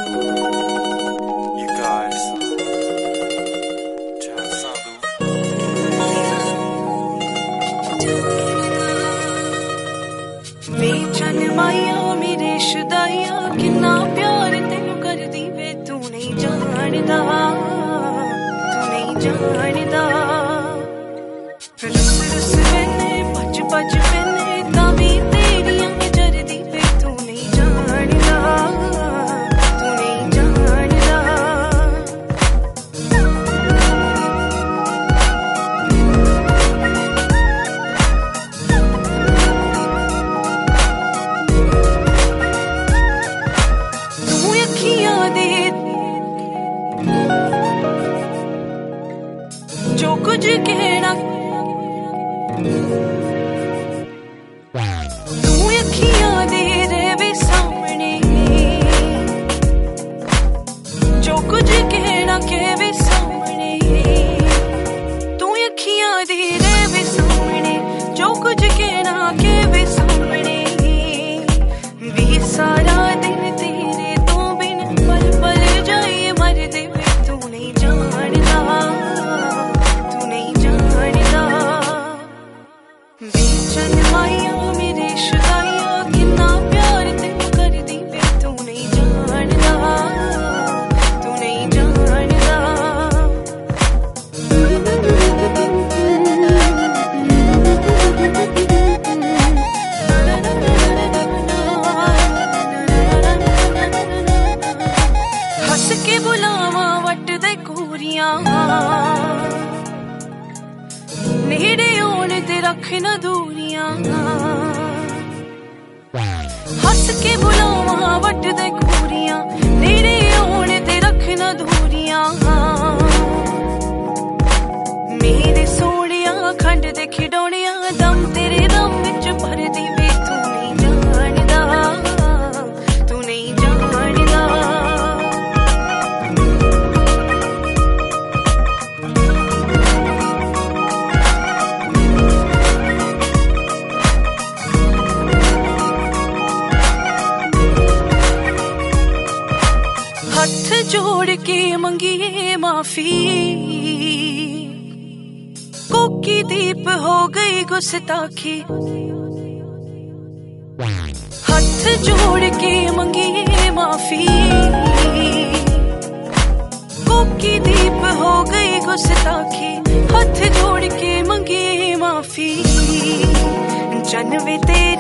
You guys, John Sandu. बेचैन माया मेरे शुदाइया किन्ना प्यार तेनू कर दी वे तू नहीं जानदा रुस रुस मैंने भज भज मैंने तावी तेरियां जरदी वे तू नहीं जानदा जो कुछ कहना तू अखियां दे रे सामने जो कुछ कहना के वे सामने तू अखियां दे रे सामने जो कुछ कहना के वे सामने भी सारा दिन तेरे तो बिन पल पल जाए मर दे तू नहीं जानदा बेचैन माया मेरे शुदाइया किन्ना प्यार तेनू कर दी वे तू नहीं जानदा हस के बुलावा वट दे कोरियां नेड़े होने ते रख न दूरियां हस के बुलावा वट दे कोरियां नेड़े होने ते रख न दूरियां मेरे सोनिया खंड दे खिडौनियां दम तेरे दम विच भर दी वे तू नहीं जानदा हथ जोड़ के मंगिए माफी कोकी दीप हो गई गुस्ताखी हथ जोड़ के मंगिए माफी कोकी दीप हो गई गुस्ताखी हथ जोड़ के मंगिए माफी जन्म तेरे